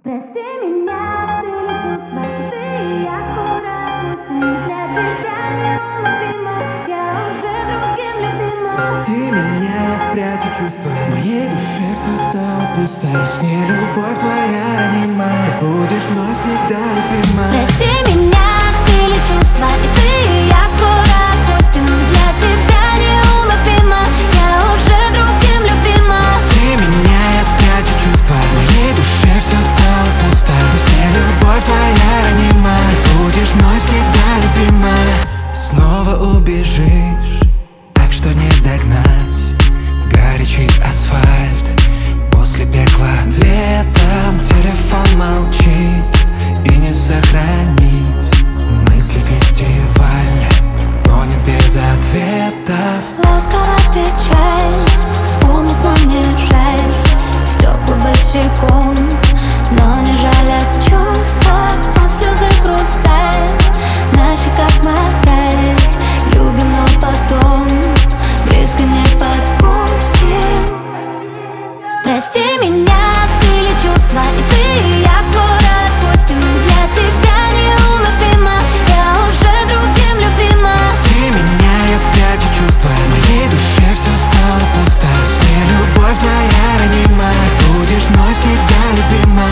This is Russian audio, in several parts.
Прости меня, ты чувства, ты и я скоро пустим. Для тебя неуловимо, я уже другим любима. Прости меня, спрячу чувства, в моей душе все стало пусто. С ней любовь твоя ранима, ты будешь мной всегда любима. Прости меня, стыли чувства, и ты и я скоро отпустим. Для тебя неуловимо, я уже другим любима. Прости меня, я спрячу чувства, в моей душе все стало пусто. С ней любовь твоя ранима, ты будешь мной всегда любима. Снова убежишь, так что не догнать. Горячий асфальт после пекла. Летом телефон молчит и не сохранить. Мысли фестиваль тонет без ответов. Ласковая печаль, вспомнить, но мне жаль. Стекла босиком, но не жаль от чувства. А слезы хрусталь, на щеках мораль. Любим, но потом близко не подпустим. Прости меня, стыли чувства, и ты и я скоро отпустим. Для тебя неуловимо, я уже другим любима. Прости меня, я спрячу чувства, в моей душе все стало пусто. С ней любовь твоя ранима, будешь мной всегда любима.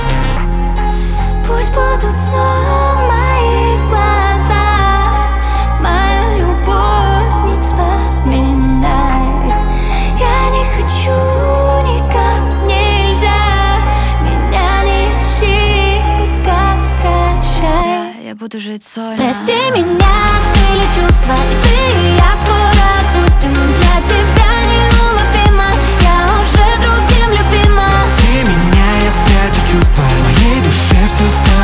Пусть будут сном мои глаза, мою любовь не вспоминай. Я не хочу, никак нельзя. Меня не ищи, пока прощай. Я буду жить сольно. Прости меня, стыли чувства, и ты и я скоро отпустим. Для тебя неуловимо, я уже другим любима. Прости меня, я спрячу чувства, в моей душе все стало